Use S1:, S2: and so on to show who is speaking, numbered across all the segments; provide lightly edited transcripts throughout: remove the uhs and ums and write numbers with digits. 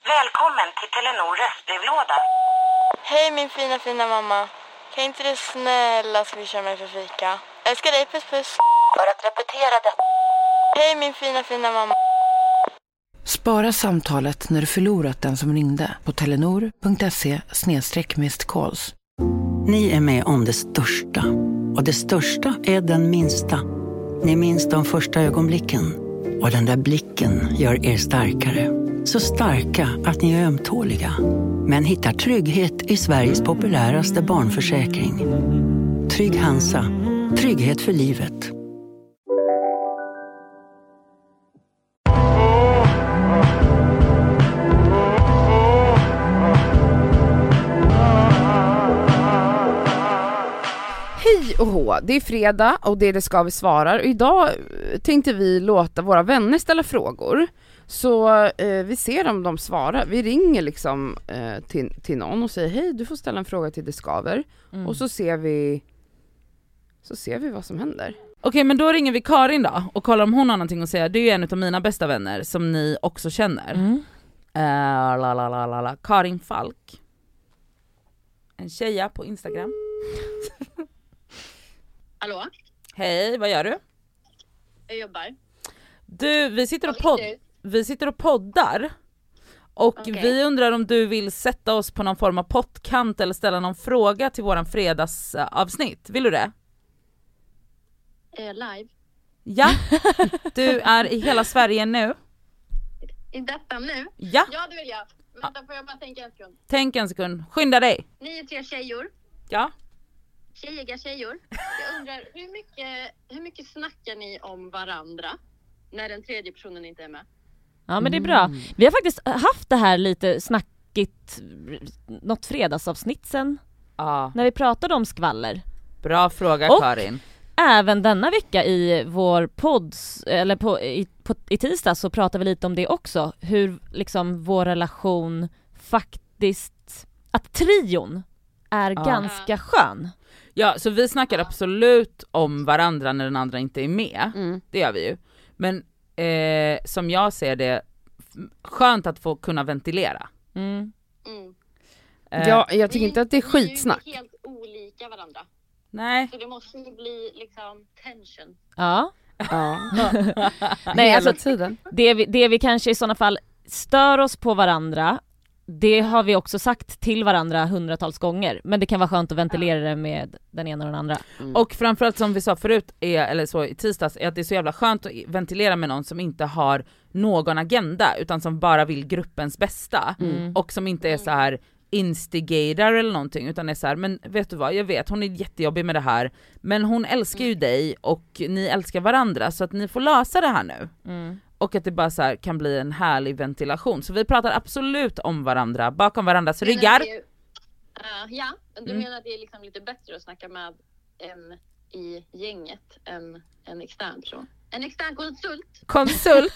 S1: Välkommen till Telenor röstbrevlåda.
S2: Hej min fina mamma. Kan inte du snälla swisha mig för fika? Älskar dig, puss puss.
S1: För att repetera detta.
S2: Hej min fina mamma.
S3: Spara samtalet när du förlorat den som ringde på telenor.se/calls.
S4: Ni är med om det största. Och det största är den minsta. Ni minns de första ögonblicken. Och den där blicken gör er starkare. Så starka att ni är ömtåliga. Men hittar trygghet i Sveriges populäraste barnförsäkring. Trygg Hansa. Trygghet för livet.
S5: Hej och hå, det är fredag och det ska vi svarar. Och idag tänkte vi låta våra vänner ställa frågor. Så vi ser om de svarar. Vi ringer liksom till någon och säger hej, du får ställa en fråga till Det Skaver. Och så ser vi vad som händer.
S6: Okej, men då ringer vi Karin då och kollar om hon har någonting att säga. Det är ju en av mina bästa vänner som ni också känner. Karin Falk. En tjeja på Instagram.
S7: Hallå?
S6: Hej, vad gör du?
S7: Jag jobbar.
S6: Du, vi sitter och poddar. Och vi undrar om du vill sätta oss på någon form av pottkant eller ställa någon fråga till våran fredagsavsnitt. Vill du det?
S7: Live?
S6: Ja, du är i hela Sverige nu.
S7: I detta nu?
S6: Ja.
S7: Ja, det vill jag. Vänta, får jag bara tänka en sekund.
S6: Tänk en sekund, skynda dig.
S7: Ni är 3 tjejor.
S6: Ja.
S7: Tjejiga tjejor. Jag undrar, hur mycket snackar ni om varandra när den tredje personen inte är med?
S8: Ja, men det är bra. Vi har faktiskt haft det här lite snackigt något fredagsavsnitt sen.
S6: Ja.
S8: När vi pratade om skvaller.
S6: Bra fråga,
S8: och
S6: Karin.
S8: Även denna vecka i vår podd, eller i tisdag, så pratar vi lite om det också. Hur liksom vår relation faktiskt, att trion är ganska skön.
S6: Ja, så vi snackar absolut om varandra när den andra inte är med. Det gör vi ju. Men som jag ser det, skönt att få kunna ventilera.
S5: Ja, jag tycker inte att det är skitsnack.
S7: Ni är ju helt olika varandra.
S6: Nej.
S7: Så det måste ju bli liksom tension.
S8: Ja.
S5: Nej, alltså tiden.
S8: Det vi kanske i sådana fall stör oss på varandra, det har vi också sagt till varandra hundratals gånger. Men det kan vara skönt att ventilera det med den ena och den andra.
S6: Och framförallt som vi sa förut, eller så i tisdags, är att det är så jävla skönt att ventilera med någon som inte har någon agenda, utan som bara vill gruppens bästa. Och som inte är så här instigator eller någonting, utan är så här, men vet du vad, jag vet, hon är jättejobbig med det här, men hon älskar ju dig och ni älskar varandra, så att ni får lösa det här nu. Och att det bara så här kan bli en härlig ventilation. Så vi pratar absolut om varandra, bakom varandras ryggar.
S7: Ja, du menar att det är liksom lite bättre att snacka med en i gänget än en extern person? En extern konsult?
S6: Konsult?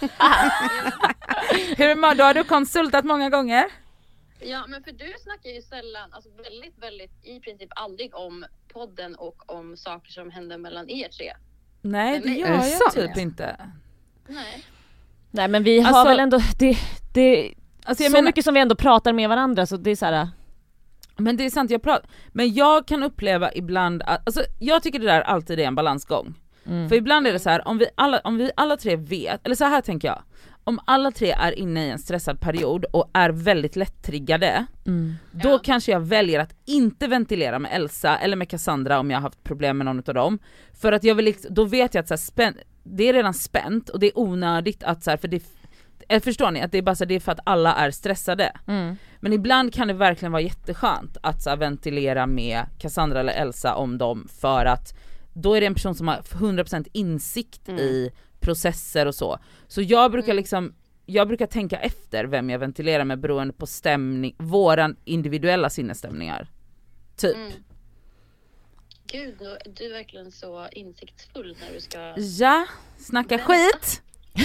S6: Hur då har du konsultat många gånger?
S7: Ja, men för du snackar ju sällan, alltså väldigt, i princip aldrig om podden och om saker som händer mellan er tre.
S6: Nej, det gör jag typ inte.
S8: Nej, men vi har väl ändå det
S6: alltså,
S8: så mycket som vi ändå pratar med varandra, så det är så här.
S6: Men det är sant, men jag kan uppleva ibland att, alltså jag tycker det där alltid är en balansgång. För ibland är det så här, om vi alla tre vet, eller så här tänker jag, om alla tre är inne i en stressad period och är väldigt lättriggade, då kanske jag väljer att inte ventilera med Elsa eller med Cassandra om jag har haft problem med någon av dem. För att jag vill, då vet jag att så här, det är redan spänt och det är onödigt att så här, för det, förstår ni, att det är bara så, det är för att alla är stressade. Men ibland kan det verkligen vara jätteskönt att så här, ventilera med Cassandra eller Elsa om dem, för att då är det en person som har 100% insikt i processer och så. Så jag brukar tänka efter vem jag ventilerar med beroende på stämning, våran individuella sinnesstämningar. Typ.
S7: Gud, du är verkligen så insiktsfull när du ska...
S6: Ja, snacka skit.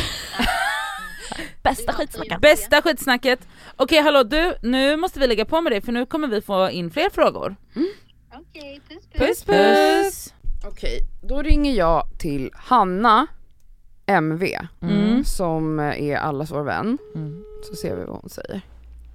S6: Bästa skitsnacket. Okej, hallå du, nu måste vi lägga på med det, för nu kommer vi få in fler frågor.
S7: Okej, puss.
S5: Puss. Okej, då ringer jag till Hanna MV som är allas vår vän. Så ser vi vad hon säger.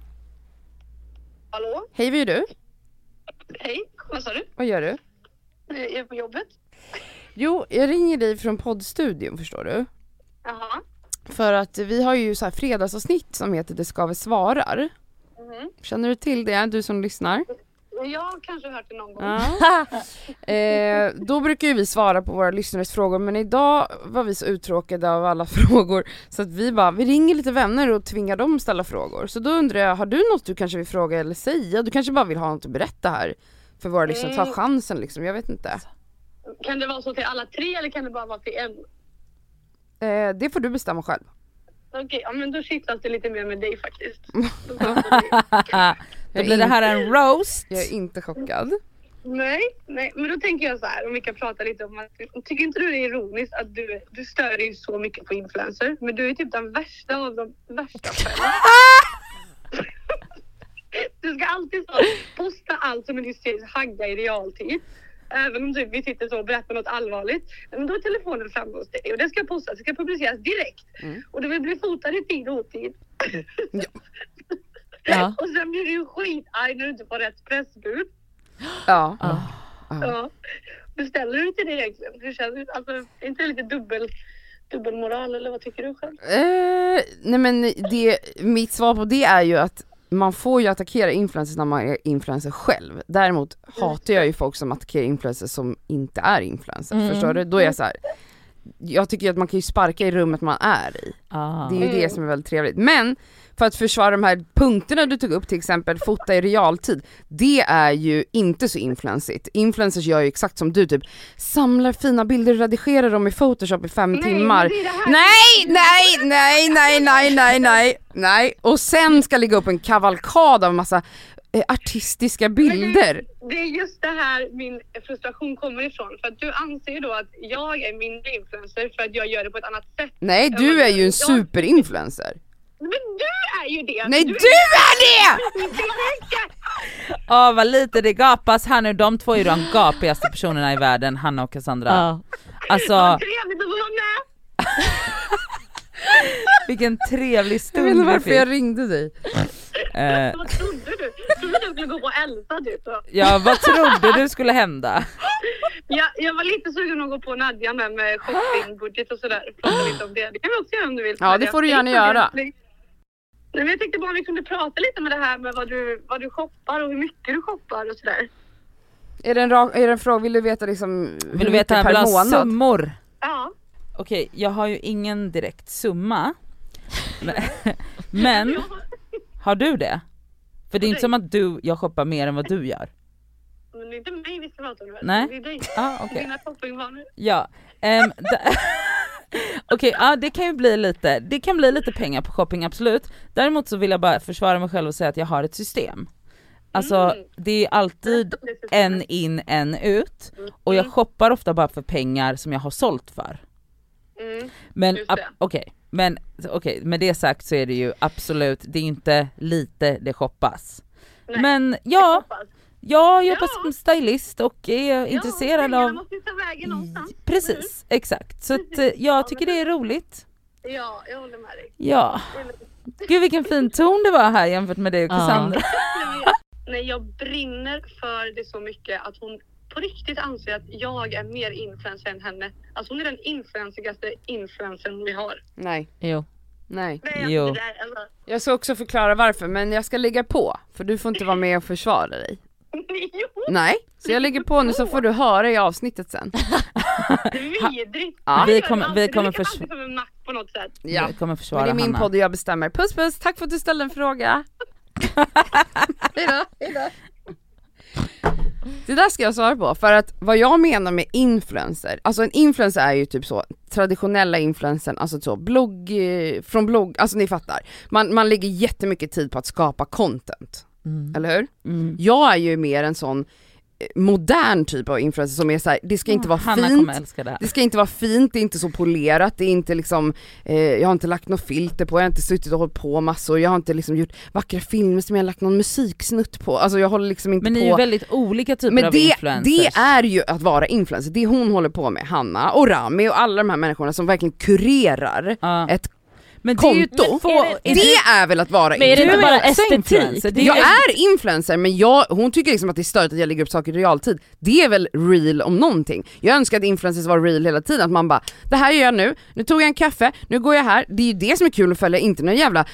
S7: Hallå?
S5: Hej, vad gör du?
S7: Hej, vad sa du?
S5: Vad gör du?
S7: Jag är på jobbet.
S5: Jo, jag ringer dig från poddstudion, förstår du?
S7: Jaha.
S5: För att vi har ju så här fredagsavsnitt som heter Det ska vi svarar. Känner du till det, du som lyssnar?
S7: Jag har kanske hört det någon gång.
S5: Ja. Då brukar ju vi svara på våra lyssnares frågor, men idag var vi så uttråkade av alla frågor så att vi ringer lite vänner och tvingar dem ställa frågor. Så då undrar jag, har du något du kanske vill fråga eller säga? Du kanske bara vill ha något att berätta här för våra lyssnare, ta chansen liksom, jag vet inte.
S7: Kan det vara så till alla tre eller kan det bara vara till en?
S5: Det får du bestämma själv.
S7: Okej, ja men då kittlas det lite mer med dig faktiskt.
S6: Då blir det här en roast.
S5: Jag är inte chockad.
S7: Nej, men då tänker jag så här, om vi kan prata lite om att, tycker inte du det är ironiskt att du stör dig så mycket på influencer, men du är typ den värsta av de värsta själva. Du ska alltid så posta allt som en hysterisk hagga i realtid. Även om vi sitter så och berättar något allvarligt. Men då är telefonen framme hos dig och det ska postas, det ska publiceras direkt. Och det vill bli fotad i tid och otid.
S8: Ja.
S7: Och sen blir du ju skitarg när du inte får rätt pressbud.
S5: Ja.
S7: Ja. Beställer du till det egentligen? Hur känns det? Alltså, är inte det lite dubbelmoral eller vad tycker du själv?
S5: Nej men mitt svar på det är ju att man får ju attackera influencers när man är influencer själv. Däremot hatar jag ju folk som attackerar influencers som inte är influencer. Förstår du? Då är jag så här. Jag tycker att man kan ju sparka i rummet man är i. Det är ju det som är väldigt trevligt. Men för att försvara de här punkterna du tog upp, till exempel fota i realtid, det är ju inte så influensigt. Influencers gör ju exakt som du, typ samlar fina bilder, redigerar dem i Photoshop i 5 timmar. Nej. Och sen ska lägga upp en kavalkad av massa artistiska bilder.
S7: Det är just det här min frustration kommer ifrån. För att du anser ju då att jag är mindre influencer för att jag gör det på ett annat sätt.
S5: Nej, du är ju en superinfluencer.
S7: Men du är ju det!
S5: Nej, du är det!
S6: Vad lite det gapas här nu. De två är ju de gapigaste personerna i världen, Hanna och Cassandra. Alltså,
S7: trevligt att få vara med!
S6: vilken trevlig stund.
S5: Jag vet inte varför jag ringde dig.
S7: Vad trodde du? Trodde du skulle gå på Elsa typ?
S6: Ja, vad trodde du skulle hända?
S7: Jag var lite sugen att gå på Nadja med shoppingbudget och sådär. Prata lite om det. Det kan vi också göra om du vill.
S5: Ja, det får du gärna göra.
S7: Nej, men jag tänkte bara om vi kunde prata lite med det här med vad du shoppar och hur mycket du shoppar och sådär.
S5: Är det en fråga, vill du veta liksom
S6: vill du veta per månad? Summor?
S7: Ja.
S6: Okej, jag har ju ingen direkt summa. Men har du det? För det är inte som att jag shoppar mer än vad du gör.
S7: Men det är inte mig vi ska prata om det.
S6: Nej.
S7: Det är dig.
S6: Okay.
S7: Dina shoppingvanor.
S6: Ja. Okej, det kan ju bli lite pengar på shopping, absolut. Däremot så vill jag bara försvara mig själv och säga att jag har ett system. Alltså det är alltid en in, en ut. Och jag shoppar ofta bara för pengar som jag har sålt för. Men okej, med det sagt så är det ju absolut, det är inte lite det shoppas. Nej, men jag jobbar som stylist och är intresserad av...
S7: måste ta vägen någonstans.
S6: Precis, exakt. Så att, jag tycker det är roligt.
S7: Ja, jag håller med dig.
S6: Ja. Gud vilken fin ton det var här jämfört med dig och Cassandra.
S7: Nej, jag brinner för det så mycket att hon på riktigt anser att jag är mer influencer än henne. Alltså hon är den influensigaste influencern vi har.
S5: Nej.
S8: Jo.
S5: Nej.
S6: Jo.
S5: Jag ska också förklara varför, men jag ska lägga på. För du får inte vara med och försvara dig. Nej, så jag lägger på nu så får du höra i avsnittet sen.
S7: Vidrigt.
S6: Ja. Vi kommer försvara
S5: det är min
S6: Hanna.
S5: podd och jag bestämmer. Puss puss, tack för att du ställde en fråga. Hejdå. Det där ska jag svara på, för att vad jag menar med influencer, alltså en influencer är ju typ så traditionella influencern, alltså så från blogg, alltså ni fattar. Man lägger jättemycket tid på att skapa content. Eller hur? Jag är ju mer en sån modern typ av influencer som är så här, det ska inte vara fint. Det ska inte vara fint, det är inte så polerat, det är inte liksom jag har inte lagt något filter på, jag har inte suttit och hållit på massor, jag har inte liksom gjort vackra filmer som jag har lagt någon musiksnutt på. Alltså jag håller liksom inte på.
S6: Men ni är ju väldigt olika typer av influencers.
S5: Det är ju att vara influencer. Det hon håller på med, Hanna och Rami och alla de här människorna som verkligen kurerar ett
S6: Men det är ju
S5: konto.
S6: det
S5: är väl att vara
S8: Men är det inte bara estetik?
S5: Jag är influencer, men hon tycker liksom att det är störigt att jag lägger upp saker i realtid. Det är väl real om någonting. Jag önskar att influencers var real hela tiden, att man bara, det här gör jag nu tog jag en kaffe, nu går jag här. Det är ju det som är kul att följa, inte någon jävla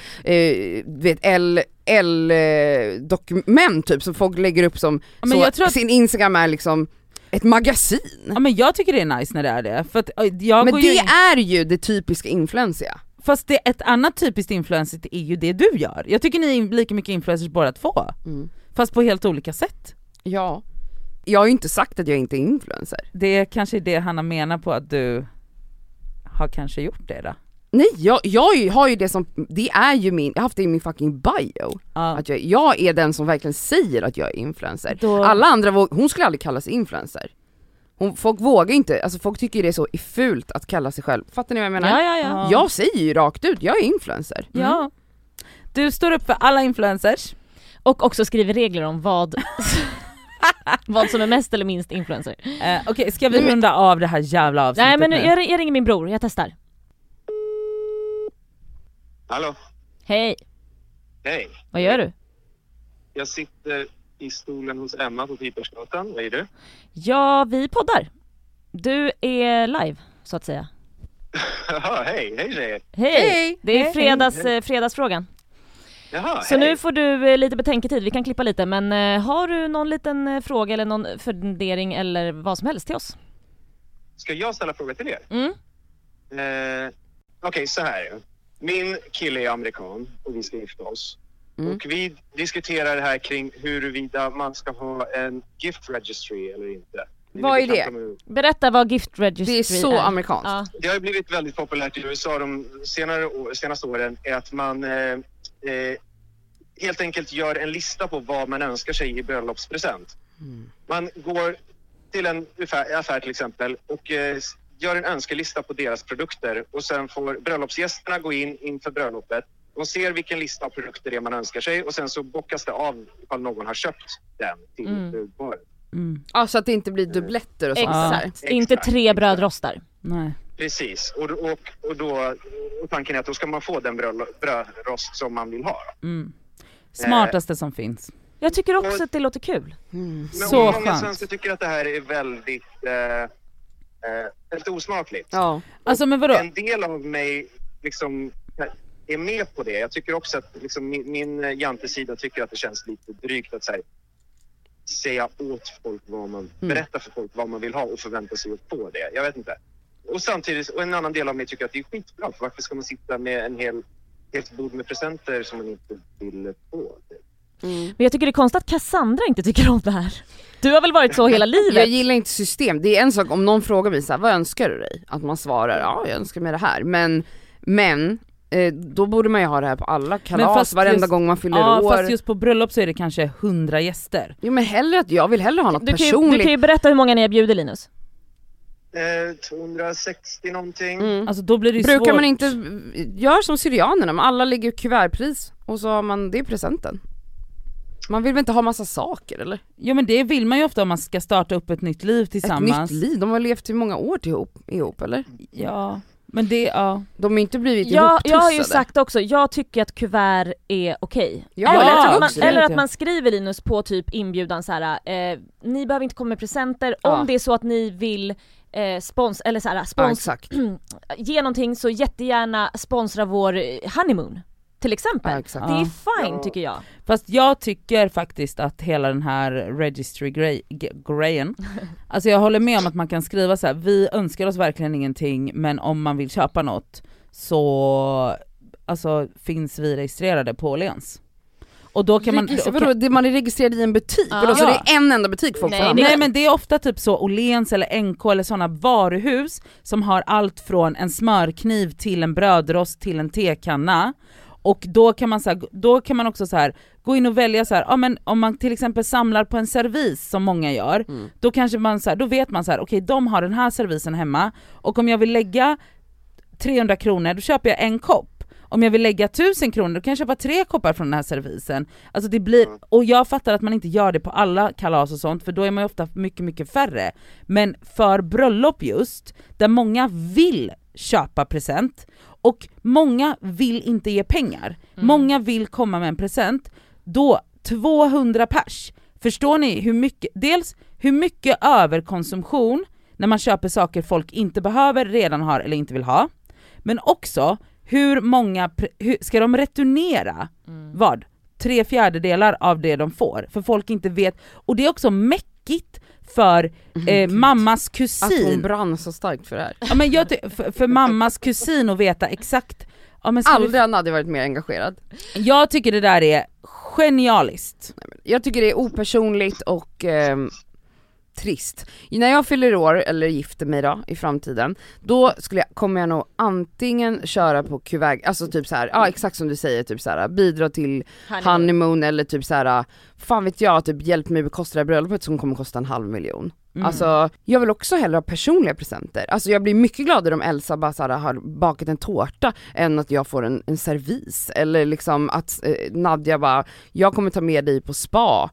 S5: dokument typ som folk lägger upp som
S6: men
S5: så
S6: jag tror att
S5: sin Instagram är liksom ett magasin.
S6: Ja, men jag tycker det är nice när det är det. För att
S5: men det är ju det typiska influencer.
S6: Fast det ett annat typiskt influencer är ju det du gör. Jag tycker ni är lika mycket influencers båda två. Fast på helt olika sätt.
S5: Ja. Jag har ju inte sagt att jag inte är influencer.
S6: Det kanske är det Hanna menar på att du har kanske gjort det då.
S5: Nej, jag har ju det som, det är ju jag har haft det i min fucking bio. Att jag är den som verkligen säger att jag är influencer. Alla andra, hon skulle aldrig kalla sig influencer. Folk vågar inte, alltså folk tycker det är så fult att kalla sig själv. Fattar ni vad jag menar?
S8: Ja.
S5: Jag säger ju rakt ut, jag är influencer.
S6: Ja. Du står upp för alla influencers.
S8: Och också skriver regler om vad som är mest eller minst influencer.
S6: Okej, ska vi runda av det här jävla avsnittet?
S8: Nej, men jag ringer min bror, jag testar.
S9: Hallå?
S8: Hej.
S9: Hej.
S8: Vad gör du?
S9: Jag sitter i stolen hos Emma på Pipersgatan. Vad är du?
S8: Ja, vi poddar. Du är live, så att säga.
S9: Jaha, hej tjejer.
S8: Hej. Det är fredagsfrågan.
S9: Jaha,
S8: så nu får du lite betänketid, vi kan klippa lite. Men har du någon liten fråga eller någon fundering eller vad som helst till oss?
S9: Ska jag ställa frågor till er? Okej, så här. Min kille är amerikan och vi ska gifta oss. Och vi diskuterar det här kring huruvida man ska ha en gift registry eller inte.
S5: Vad är det?
S8: Berätta vad gift registry är.
S5: Det är så amerikanskt.
S9: Det har blivit väldigt populärt i USA de senaste åren är att man helt enkelt gör en lista på vad man önskar sig i bröllopspresent. Man går till en affär till exempel och gör en önskelista på deras produkter och sen får bröllopsgästerna gå in inför bröllopet. De ser vilken lista av produkter det är man önskar sig och sen så bockas det av ifall någon har köpt den till brudparet.
S5: Ja, så att det inte blir dubbletter och sånt.
S8: Exakt. Inte 3 brödrostar.
S6: Nej.
S9: Precis, och tanken är att då ska man få den brödrost som man vill ha.
S6: Smartaste som finns.
S8: Jag tycker också att det låter kul.
S6: Så
S9: många svenskar tycker att det här är väldigt osmakligt.
S5: Ja.
S6: Alltså, men vadå?
S9: En del av mig liksom är med på det. Jag tycker också att liksom, min jantesida tycker att det känns lite drygt att säga åt folk vad man berätta för folk vad man vill ha och förvänta sig att få det. Jag vet inte. Och samtidigt, och en annan del av mig tycker att det är skitbra. För varför ska man sitta med en helt bord med presenter som man inte vill få?
S8: Men jag tycker det är konstigt att Cassandra inte tycker om det här. Du har väl varit så hela livet?
S5: Jag gillar inte system. Det är en sak om någon frågar mig så här, vad önskar du dig? Att man svarar, ja jag önskar mig det här. Men då borde man ju ha det här på alla kalas varenda gång man fyller år.
S6: Fast just på bröllop så är det kanske 100 gäster.
S5: Jo men jag vill hellre ha något personligt.
S8: Du kan ju berätta hur många ni har bjudit, Linus.
S9: 260 någonting.
S6: Alltså då blir det
S5: Brukar
S6: svårt.
S5: man inte göra som syrianerna, men alla lägger kuvertpris och så har man det presenten. Man vill väl inte ha massa saker eller?
S6: Jo men det vill man ju ofta om man ska starta upp ett nytt liv tillsammans.
S5: Ett nytt liv? De har levt i många år ihop eller?
S6: Ja. Men det,
S5: de har inte blivit ihoptussade.
S8: Jag har ju sagt också, jag tycker att kuvert är okej. Eller att man skriver, Linus, på typ inbjudan så här, ni behöver inte komma med presenter om det är så att ni vill ge någonting, så jättegärna sponsra vår honeymoon till exempel. Det är fine tycker jag.
S6: Fast jag tycker faktiskt att hela den här registry-grejen alltså jag håller med om att man kan skriva så här: vi önskar oss verkligen ingenting, men om man vill köpa något så alltså finns vi registrerade på Åhléns. Och då kan man
S5: man är registrerad i en butik så det är en enda butik folk får.
S6: Nej men det är ofta typ så Åhléns eller NK eller sådana varuhus som har allt från en smörkniv till en brödrost till en tekanna. Och då kan man också så här gå in och välja så här, men om man till exempel samlar på en servis som många gör, då kanske man så här, då vet man så här, okej, de har den här servisen hemma och om jag vill lägga 300 kronor då köper jag en kopp. Om jag vill lägga 1000 kronor då kan jag köpa 3 koppar från den här servisen. Alltså det blir, och jag fattar att man inte gör det på alla kalas och sånt, för då är man ju ofta mycket, mycket färre. Men för bröllop just, där många vill köpa present Och många vill inte ge pengar. Många vill komma med en present. Då 200 pers. Förstår ni hur mycket överkonsumtion när man köper saker folk inte behöver, redan har eller inte vill ha. Men också hur många ska de returnera vad? 3/4 av det de får. För folk inte vet. Och det är också mäckigt för mammas kusin.
S5: Att hon brann så starkt för det här.
S6: Ja, men för mammas kusin att veta exakt. Ja, men
S5: aldrig hade jag varit mer engagerad.
S6: Jag tycker det där är genialiskt.
S5: Jag tycker det är opersonligt och trist. När jag fyller år eller gifter mig då i framtiden, då kommer jag nog antingen köra på kuvert, alltså typ så här, ja exakt som du säger, typ så här, bidra till honeymoon eller typ så här, fan vet jag, typ hjälp mig bekosta det här bröllopet som kommer kosta 500 000. Alltså jag vill också hellre ha personliga presenter. Alltså jag blir mycket gladare om Elsa bara så här, har bakat en tårta än att jag får en servis. Eller liksom att Nadja bara, jag kommer ta med dig på spa.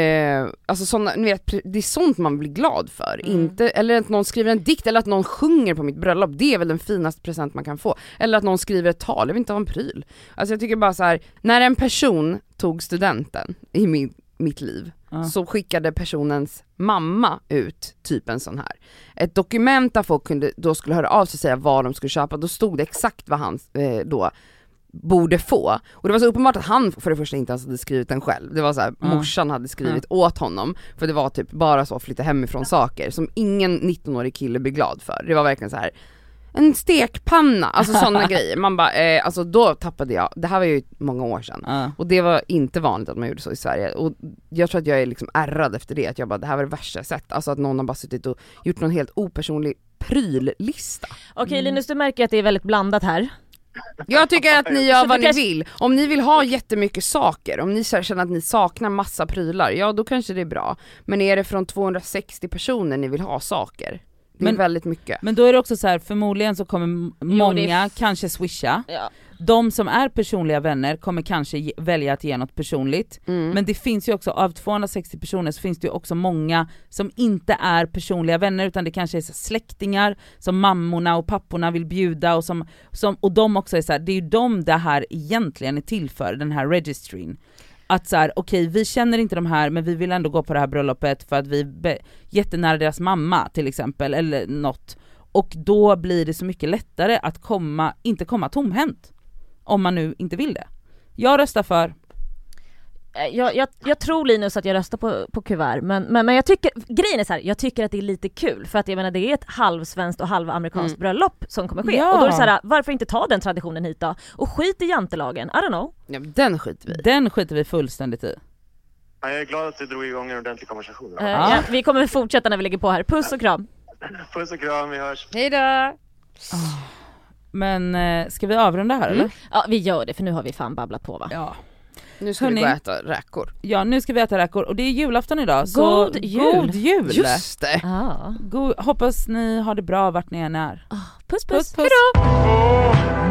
S5: Alltså såna, ni vet, det är sånt man blir glad för. Inte, eller att någon skriver en dikt eller att någon sjunger på mitt bröllop. Det är väl den finaste present man kan få. Eller att någon skriver ett tal, jag vill inte ha en pryl. Alltså jag tycker bara så här, när en person tog studenten i mitt liv, så skickade personens mamma ut typ en sån här. Ett dokument där folk då skulle höra av sig och säga vad de skulle köpa. Då stod det exakt vad han då borde få. Och det var så uppenbart att han för det första inte ens hade skrivit den själv. Det var så här, morsan hade skrivit åt honom. För det var typ bara så att flytta hemifrån saker som ingen 19-årig kille blir glad för. Det var verkligen så här, en stekpanna, alltså sådana grejer. Man bara, alltså då tappade jag. Det här var ju många år sedan. Och det var inte vanligt att man gjorde så i Sverige. Och jag tror att jag är liksom ärrad efter det. Att jag bara, det här var det värsta jag sett. Alltså att någon har bara suttit och gjort någon helt opersonlig pryllista.
S8: Okej, Linus, du märker att det är väldigt blandat här.
S5: Jag tycker att ni gör vad ni vill. Om ni vill ha jättemycket saker, om ni känner att ni saknar massa prylar, ja då kanske det är bra. Men är det från 260 personer ni vill ha saker? Det är väldigt mycket.
S6: Men då är det också så här, förmodligen så kommer många kanske swisha. Ja. De som är personliga vänner kommer kanske välja att ge något personligt. Men det finns ju också, av 260 personer så finns det ju också många som inte är personliga vänner, utan det kanske är så släktingar som mammorna och papporna vill bjuda och och de också är så här, det är ju de det här egentligen är till för, den här registryn. Att så här, okej, vi känner inte de här, men vi vill ändå gå på det här bröllopet för att vi är jättenära deras mamma till exempel, eller något. Och då blir det så mycket lättare att inte komma tomhänt. Om man nu inte vill det. Jag röstar för.
S8: Jag tror, Linus, att jag röstar på kuvert, men jag tycker, grejen är så här, jag tycker att det är lite kul, för att jag menar, det är ett halvsvenskt och halvamerikanskt bröllop som kommer ske. Ja. Och då är det så här, varför inte ta den traditionen hit då? Och skit i jantelagen, I don't know.
S5: Ja, den skiter vi fullständigt i.
S9: Ja, jag är glad att du drog igång en ordentlig konversation.
S8: Ja, vi kommer fortsätta när vi lägger på här. Puss och kram.
S9: Puss och kram, vi hörs.
S5: Hej då.
S6: Men ska vi avrunda här eller?
S8: Ja, vi gör det, för nu har vi fan babblat på, va?
S6: Ja.
S5: Nu ska vi gå och äta räkor.
S6: Ja, nu ska vi äta räkor. Och det är julafton idag.
S8: God jul.
S6: God jul.
S5: Just det.
S6: Hoppas ni har det bra vart ni än är.
S8: Puss.
S6: Hejdå.